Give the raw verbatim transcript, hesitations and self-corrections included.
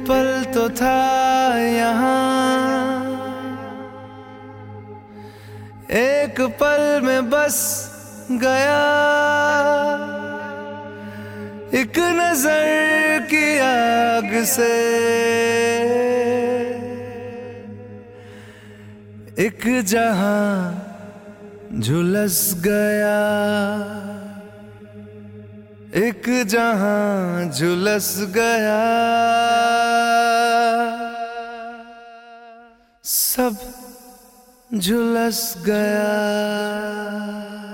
पल तो था यहाँ, एक पल में बस गया, एक नजर की आग से एक जहां झुलस गया, एक जहां झुलस गया। सब झुलस गया।